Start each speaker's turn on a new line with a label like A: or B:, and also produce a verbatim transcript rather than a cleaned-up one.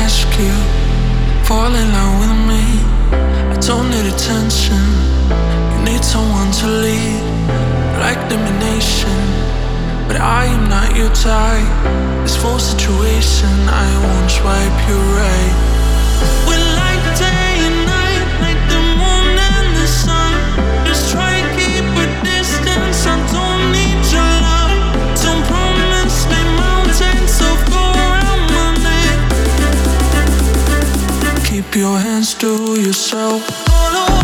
A: ask you, fall in love with me. I don't need attention, you need someone to lead, like domination. But I am not your type. This full situation, I won't swipe you right. We're like day and night, like the moon and the sun. Just try to keep a distance, I don't need your love. Don't promise me mountains, so go around my neck. Keep your hands to yourself. All